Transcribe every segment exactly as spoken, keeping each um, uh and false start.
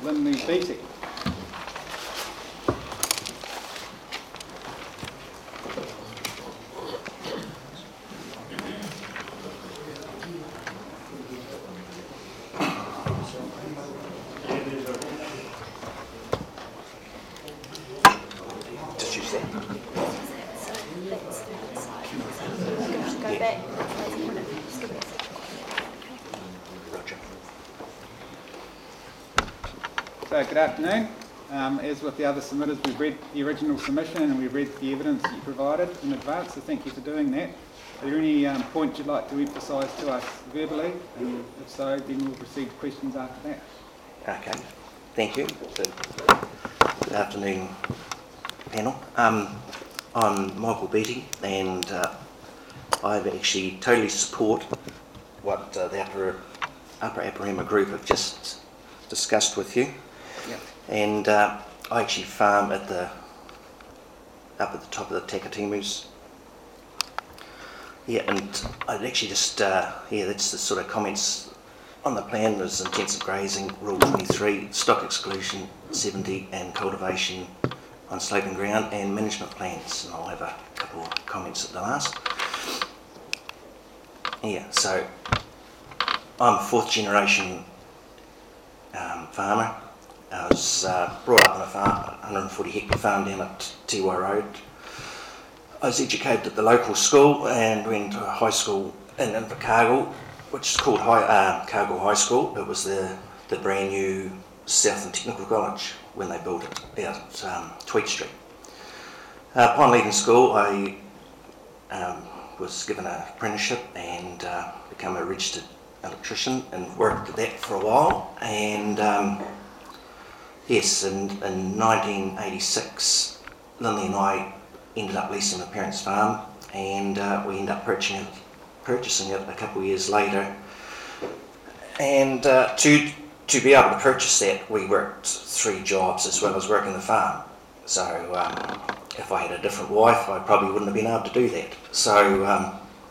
Linley Beattie. So good afternoon. Um, as with the other submitters, we've read the original submission and we've read the evidence that you provided in advance, so thank you for doing that. Are there any um, points you'd like to emphasise to us verbally? And if so, then we'll proceed to questions after that. Okay, thank you. Good, good afternoon, panel. Um, I'm Michael Beattie, and uh, I actually totally support what uh, the Upper, Upper Aparima group have just discussed with you. Yep. And uh, I actually farm at the up at the top of the Takatimus. Yeah, and I'd actually just uh, yeah, that's the sort of comments on the plan. There's intensive grazing, Rule twenty-three, stock exclusion seventy, and cultivation on sloping ground, and management plans. And I'll have a couple of comments at the last. Yeah, so I'm a fourth generation um, farmer. I was uh, brought up on a farm, one hundred forty hectare farm down at Tiwai Road. I was educated at the local school and went to a high school in Invercargill, which is called high, uh, Cargill High School. It was the, the brand new Southern Technical College when they built it out at um, Tweed Street. Uh, upon leaving school, I um, was given an apprenticeship and uh, became a registered electrician and worked at that for a while. And um, yes, in, in nineteen eighty-six, Linley and I ended up leasing my parents' farm, and uh, we ended up purchasing it, purchasing it a couple of years later. And uh, to to be able to purchase that, we worked three jobs as well as working the farm. So um, if I had a different wife, I probably wouldn't have been able to do that. So um,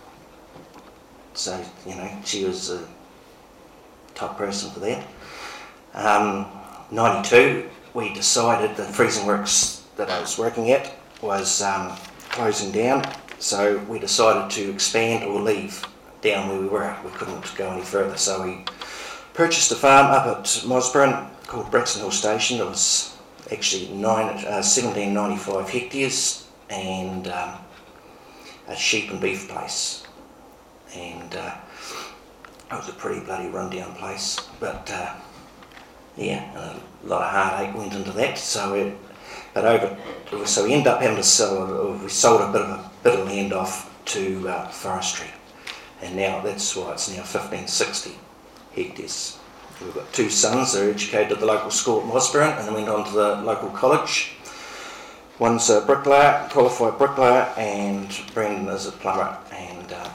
so you know, she was a top person for that. Um, ninety-two, we decided the freezing works that I was working at was um, closing down, so we decided to expand or leave down where we were. We couldn't go any further, so we purchased a farm up at Mosburn called Braxton Hill Station. It was actually nine, uh, seventeen ninety-five hectares, and um, a sheep and beef place. And uh, it was a pretty bloody rundown place, but uh, yeah, a lot of heartache went into that. So it, but over, so we ended up having to sell. We sold a bit of a bit of land off to uh, forestry, and now that's why it's now fifteen sixty hectares. We've got two sons. They're educated at the local school at Mosburn, and then went on to the local college. One's a bricklayer, qualified bricklayer, and Brendan is a plumber. And um,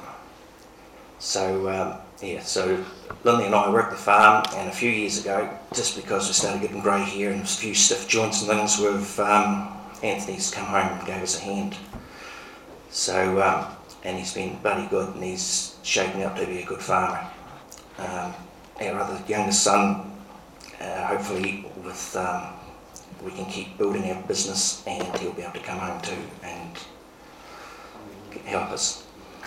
so um, yeah, so Linley and I worked the farm, and a few years ago, just because we started getting grey hair and a few stiff joints and things, we've um, Anthony's come home and gave us a hand. So um, and he's been bloody good, and he's shaping up to be a good farmer. Um, our other youngest son, uh, hopefully with um, we can keep building our business, and he'll be able to come home too and help us.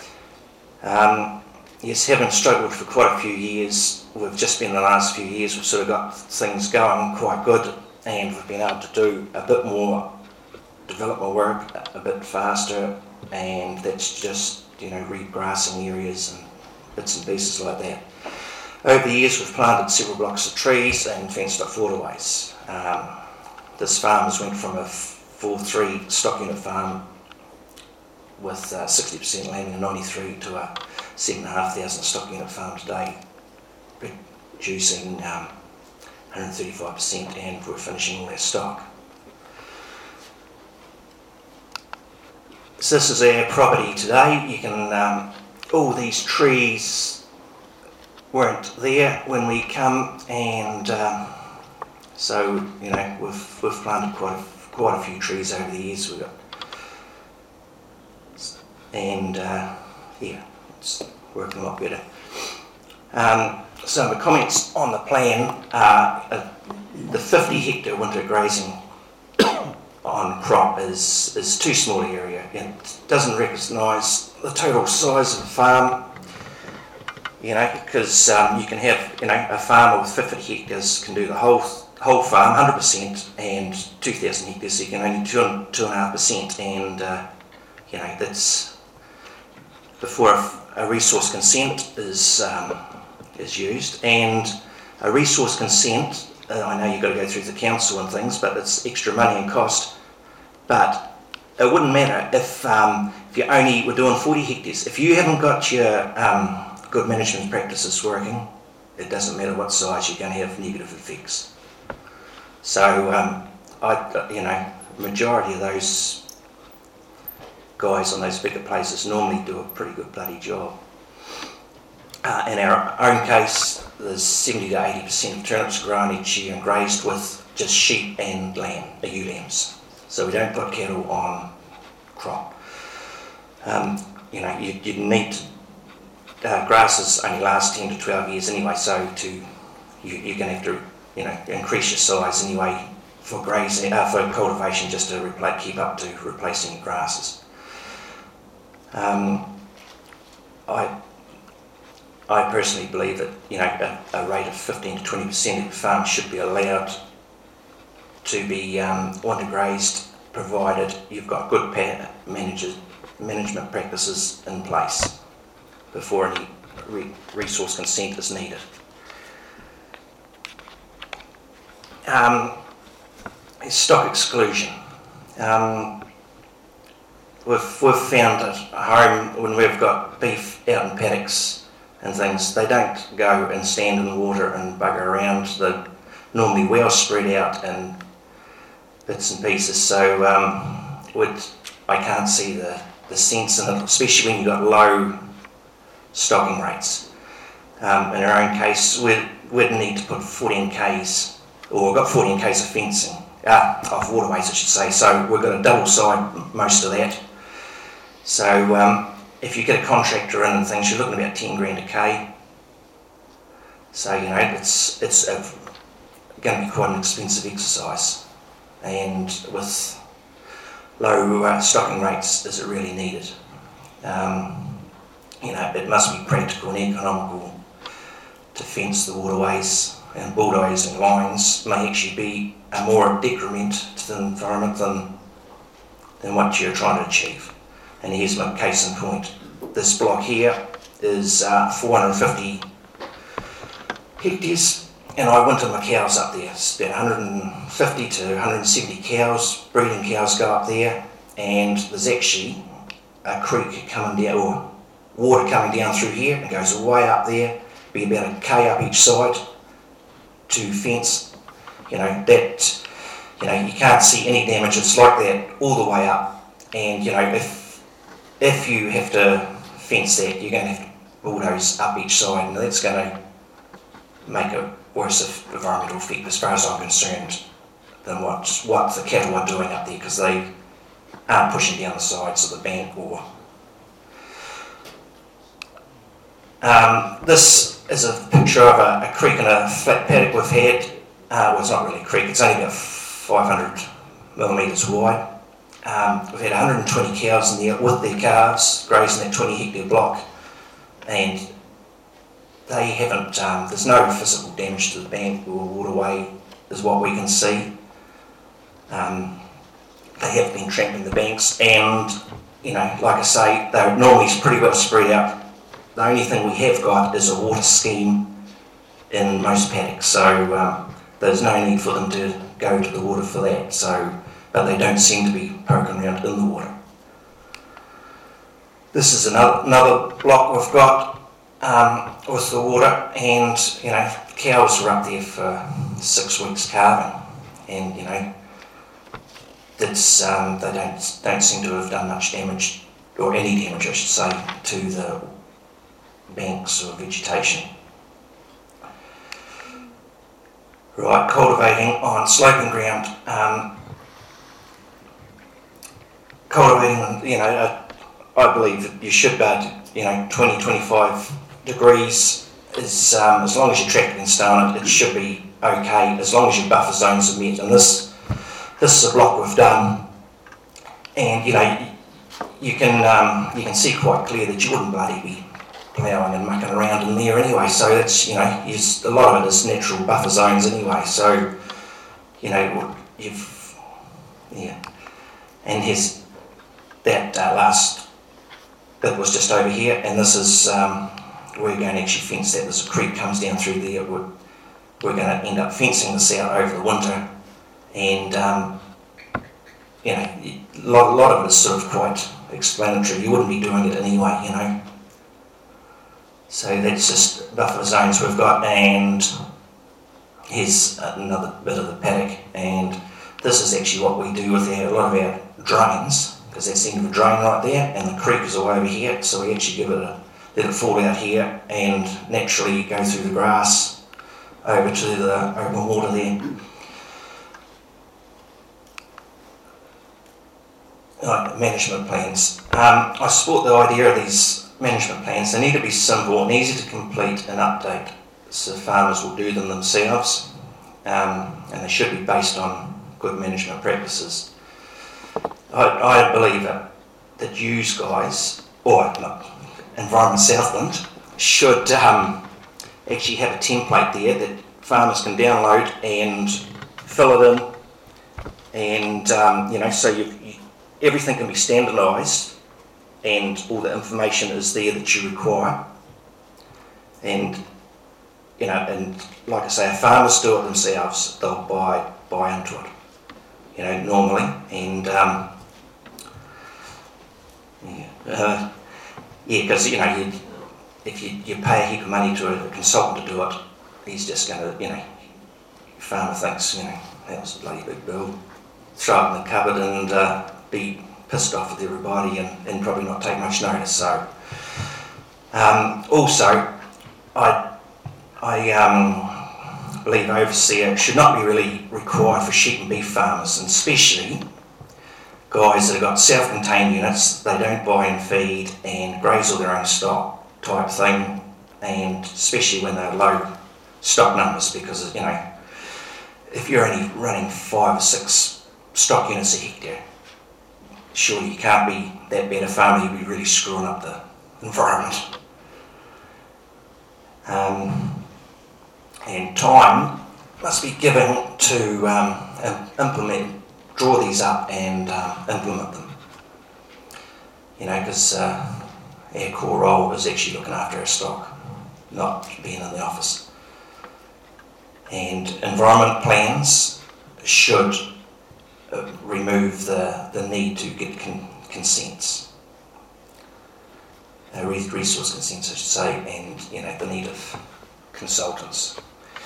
Um, yes, having struggled for quite a few years, we've just been the last few years, we've sort of got things going quite good, and we've been able to do a bit more development work a bit faster, and that's just, you know, regrassing areas and bits and pieces like that. Over the years, we've planted several blocks of trees and fenced up waterways. Um, this farm has went from a four three stock unit farm with uh, sixty percent lambing in ninety-three to a seven thousand five hundred stock unit farm today, producing um, one hundred thirty-five percent, and we're finishing all our stock. So this is our property today. You can, um, all these trees weren't there when we come, and um, so you know we've we've planted quite a, quite a few trees over the years. We've got, and uh, yeah, it's working a lot better. Um, so my comments on the plan are uh, the fifty hectare winter grazing on crop is, is too small an area. It doesn't recognise the total size of the farm, you know, because um, you can have, you know, a farmer with fifty hectares can do the whole whole farm, one hundred percent, and two thousand hectares, so you can only two and two and a half percent, and uh, you know, that's before a, a resource consent is um, is used, and a resource consent. Uh, I know you've got to go through the council and things, but it's extra money and cost. But it wouldn't matter if um, if you only were doing forty hectares. If you haven't got your um, good management practices working, it doesn't matter what size, you're going to have negative effects. So, um, I, you know, majority of those guys on those bigger places normally do a pretty good bloody job. Uh, in our own case, there's seventy to eighty percent of turnips grown each year and grazed with just sheep and lamb, ewe lambs. So we don't put cattle on crop. Um, you know, you, you need to, uh, grasses only last ten to twelve years anyway, so to you, you're going to have to, you know, increase your size anyway for grazing, uh, for cultivation, just to repla- keep up to replacing grasses. Um, I. I personally believe that, you know, a, a rate of fifteen to twenty percent of farms should be allowed to be um, winter grazed, provided you've got good pa- managers, management practices in place before any re- resource consent is needed. Um, stock exclusion. Um, we've, we've found at home when we've got beef out in paddocks and things, they don't go and stand in the water and bugger around. They're normally well spread out in bits and pieces, so um, would, I can't see the, the sense in it, especially when you've got low stocking rates. Um, in our own case, we'd, we'd need to put fourteen kays, or we've got fourteen kays of fencing, uh, of waterways I should say, so we've got a double side most of that. So um, if you get a contractor in and things, you're looking at about ten grand a k. So, you know, it's it's a, going to be quite an expensive exercise. And with low uh, stocking rates, is it really needed? Um, you know, it must be practical and economical to fence the waterways, and bulldozing lines may actually be a more detriment to the environment than, than what you're trying to achieve. And here's my case in point. This block here is uh, four hundred fifty hectares, and I winter my cows up there. It's about one hundred fifty to one hundred seventy cows, breeding cows go up there, and there's actually a creek coming down, or water coming down through here, and goes way up there, be about a k up each side to fence. You know, that, you know, you can't see any damage. It's like that all the way up, and you know, if If you have to fence that, you're going to have to bulldoze up each side, and that's going to make a worse environmental effect, as far as I'm concerned, than what what the cattle are doing up there, because they aren't pushing down the sides of the bank. Or um, this is a picture of a, a creek and a flat paddock we've had. Uh, well, it's not really a creek; it's only about five hundred millimetres wide. Um, we've had one hundred twenty cows in there with their calves grazing that twenty hectare block, and they haven't, um, there's no physical damage to the bank or waterway, is what we can see. Um, they have been tramping the banks, and, you know, like I say, they're normally pretty well spread out. The only thing we have got is a water scheme in most paddocks, so um, there's no need for them to go to the water for that. So. But they don't seem to be poking around in the water. This is another, another block we've got um, with the water, and you know, cows were up there for six weeks calving, and you know, that's um, they don't don't seem to have done much damage, or any damage I should say, to the banks or vegetation. Right, cultivating on sloping ground. Um, Cultivating, you know, uh, I believe that you should be, you know, twenty, twenty-five degrees is, um, as long as you're tracking and stone it, it should be okay as long as your buffer zones are met. And this this is a block we've done, and you know you can um, you can see quite clear that you wouldn't bloody be ploughing and mucking around in there anyway. So that's, you know, it's, a lot of it is natural buffer zones anyway. So you know you've yeah, and here's that uh, last bit was just over here, and this is um, we're going to actually fence that. There's a creek comes down through there. We're, we're going to end up fencing this out over the winter, and um, you know, a lot, a lot of it is sort of quite explanatory. You wouldn't be doing it anyway, you know. So that's just buffer zones we've got, and here's another bit of the paddock, and this is actually what we do with our, a lot of our drains, because that's the end of the drain right there, and the creek is all over here, so we actually give it a, let it fall out here, and naturally go through the grass over to the open water there. Right, management plans. Um, I support the idea of these management plans. They need to be simple and easy to complete and update, so farmers will do them themselves, um, and they should be based on good management practices. I, I believe that, that you guys, or not, Environment Southland, should um, actually have a template there that farmers can download and fill it in, and um, you know, so you, you, everything can be standardised, and all the information is there that you require. And you know, and like I say, if farmers do it themselves, they'll buy buy into it, you know, normally. And um, yeah, uh, yeah, because you know, you, if you, you pay a heap of money to a consultant to do it, he's just going to, you know, farmer thinks, you know, that was a bloody big bill, throw it in the cupboard and uh, be pissed off with everybody, and, and probably not take much notice. So um, also, I I um, believe overseer should not be really required for sheep and beef farmers, and especially guys that have got self-contained units. They don't buy and feed and graze all their own stock type thing, and especially when they're low stock numbers, because you know, if you're only running five or six stock units a hectare, surely you can't be that bad a farmer. You'd be really screwing up the environment. Um, and time must be given to um, implement, draw these up and um, implement them. You know, because uh, our core role is actually looking after our stock, not being in the office. And environment plans should uh, remove the, the need to get con consents, uh, resource consents, I should say, and you know, the need of consultants.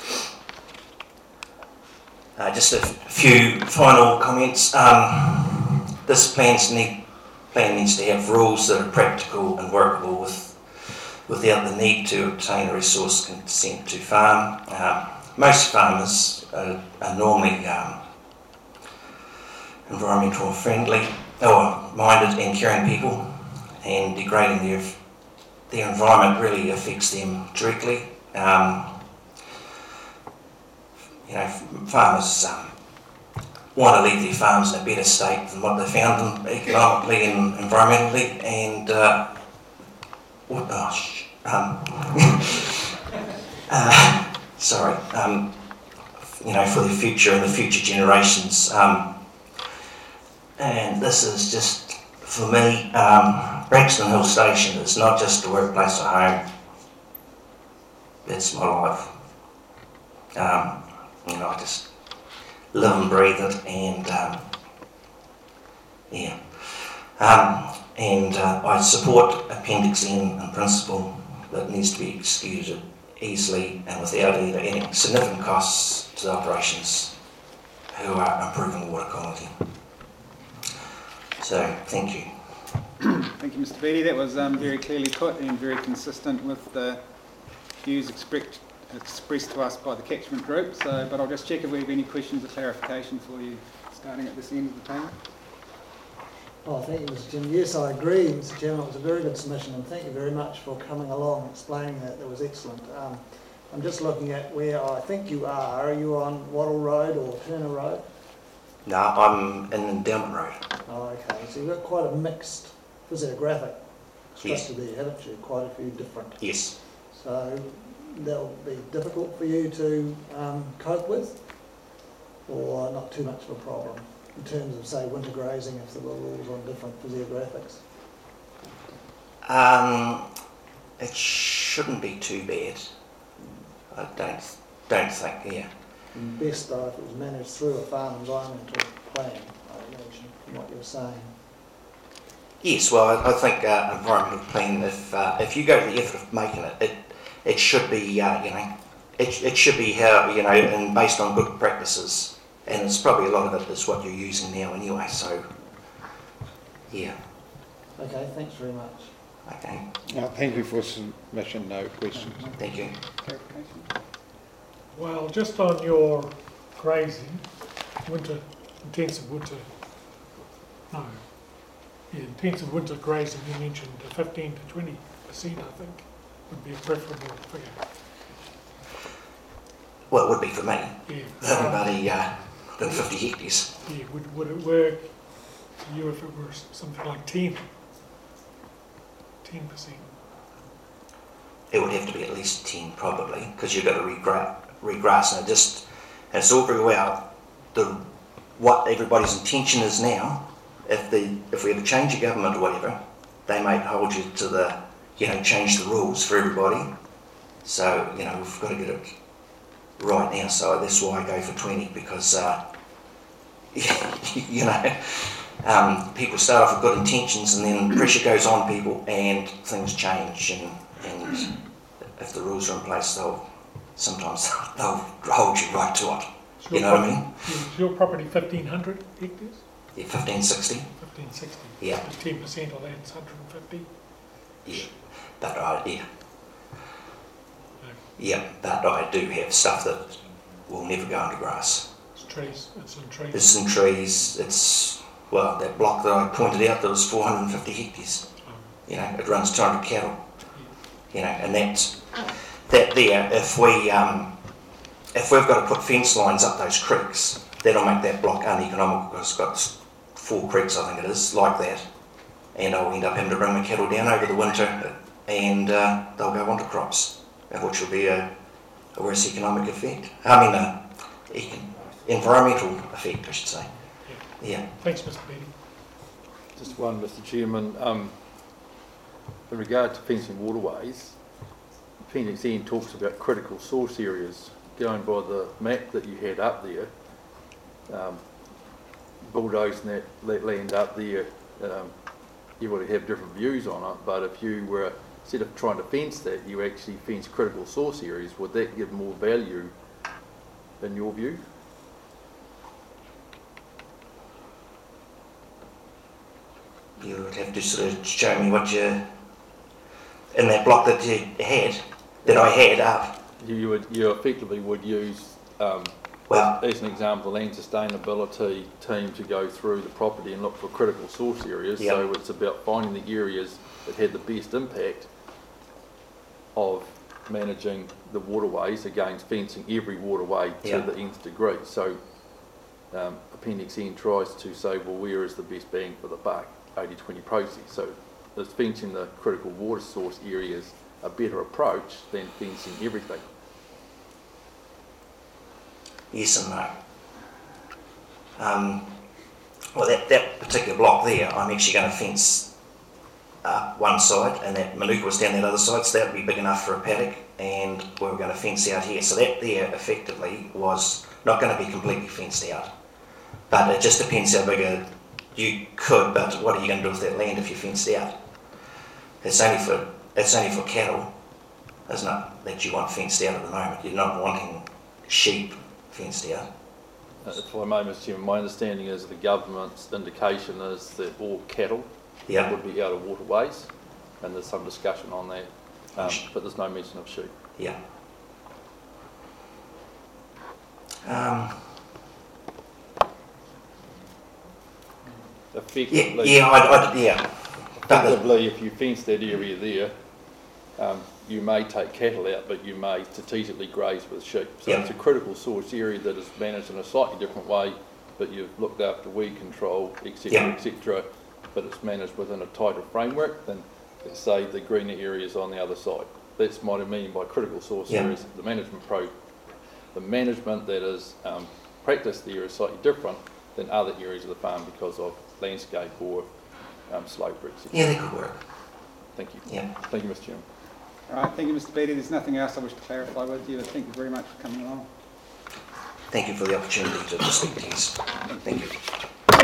Uh, just a few final comments. Um, this plans need, plan needs to have rules that are practical and workable with, without the need to obtain a resource consent to farm. Um, most farmers are, are normally um, environmental friendly, or minded and caring people, and degrading their, their environment really affects them directly. Um, You know, farmers um, want to leave their farms in a better state than what they found them economically and environmentally. And uh, what? Oh, sh um, uh, sorry. Um, you know, for the future and the future generations. Um, and this is just for me. Um, Braxton Hill Station is not just a workplace or home. It's my life. Um, You know, I just live and breathe it, and um, yeah. Um, and uh, I support Appendix N in principle, that needs to be executed easily and without either any significant costs to the operations who are improving water quality. So, thank you. Thank you, Mister Beattie. That was um, very clearly put and very consistent with the views expressed expressed to us by the catchment group. So, but I'll just check if we have any questions or clarification for you, starting at this end of the panel. Oh, thank you, Mister Chairman. Yes, I agree, Mister Chairman. It was a very good submission, and thank you very much for coming along and explaining that. That was excellent. Um, I'm just looking at where I think you are. Are you on Wattle Road or Turner Road? No, I'm in Endowment Road. Oh, okay. So you've got quite a mixed physiographic Yes. structure there, haven't you? Quite a few different. Yes. So that'll be difficult for you to um, cope with, or not too much of a problem in terms of, say, winter grazing if there were rules on different physiographics? Um, it shouldn't be too bad. I don't don't think. Yeah. And best though if it was managed through a farm environmental plan, I imagine, from what you're saying. Yes. Well, I, I think uh, environmental plan. If uh, if you go to the effort of making it, it it should be uh, you know it it should be how you know and based on good practices. And it's probably a lot of it is what you're using now anyway. So yeah. Okay. Thanks very much. Okay. No, thank you for submission, no questions. Thank you. Clarification? Well, just on your grazing, winter, intensive winter, no, yeah, intensive winter grazing, you mentioned fifteen to twenty percent, I think, would be a preferable figure. Well, it would be for me. Yeah. Than about a, uh, than fifty hectares. Yeah, would, would it work for you if it were something like ten? ten percent? It would have to be at least ten probably, because you've got to regra- regrass and it just, and it's all very well the what everybody's intention is now. If the if we have a change of government or whatever, they might hold you to the, you know, change the rules for everybody. So, you know, we've got to get it right now. So that's why I go for twenty, because, uh, you know, um, people start off with good intentions and then pressure goes on people and things change. And, and if the rules are in place, they'll sometimes they'll hold you right to it. Is You your know what I property- mean? Is your property fifteen hundred hectares? Yeah, fifteen sixty. fifteen sixty? Yeah. ten percent of that's one hundred fifty? Yeah, but I yeah. No, Yeah, but I do have stuff that will never go under grass. it's trees, it's in trees. There's some trees. It's well, that block that I pointed out that was four hundred fifty hectares. Um, You know, it runs two hundred cattle. You know, and that's that there. If we um, if we've got to put fence lines up those creeks, that'll make that block uneconomical because it's got four creeks, I think it is, like that. And I'll end up having to bring my cattle down over the winter, and uh, they'll go onto crops, which will be a, a worse economic effect. I mean, a econ- environmental effect, I should say. Yeah. Thanks, Mister Beattie. Just one, Mister Chairman. Um, in regard to fencing waterways, Appendix N talks about critical source areas. Going by the map that you had up there, um, bulldozing that, that land up there, um, you would have different views on it, but if you were, instead of trying to fence that, you actually fence critical source areas, would that give more value in your view? You would have to sort of show me what you, in that block that you had, that I had up. You, you would, you effectively would use, um, Well, as an example, the land sustainability team to go through the property and look for critical source areas. Yep. So it's about finding the areas that had the best impact of managing the waterways against fencing every waterway to Yep. the nth degree. So um, Appendix N tries to say, well, where is the best bang for the buck? eighty twenty process. So is fencing the critical water source areas a better approach than fencing everything? yes and no. Um, well, that, that particular block there, I'm actually going to fence uh, one side, and that manuka was down that other side, so that would be big enough for a paddock, and we were going to fence out here. So that there effectively was not going to be completely fenced out, but it just depends how big a, you could. But what are you going to do with that land if you fenced out? It's only for it's only for cattle, isn't it? That you want fenced out at the moment. You're not wanting sheep fenced out. Uh, If I may, Mister Chairman, my understanding is the government's indication is that all cattle Yeah. would be out of waterways, and there's some discussion on that, um, but there's no mention of sheep. Yeah. Um, yeah, Effectively, yeah, I, I, yeah. But the- effectively, if you fence that area there, um, you may take cattle out, but you may strategically graze with sheep. So Yeah. it's a critical source area that is managed in a slightly different way, but you've looked after weed control, et cetera, Yeah. et cetera, but it's managed within a tighter framework than, let's say, the greener areas on the other side. That's what I mean by critical source Yeah. areas. The management pro, the management that is um, practiced there is slightly different than other areas of the farm because of landscape or um, slope, et cetera. Yeah, that could work. Thank you. Yeah. Thank you, Mister Chairman. All right, thank you, Mister Beattie. There's nothing else I wish to clarify with you. Thank you very much for coming along. Thank you for the opportunity to speak to you. Thank you.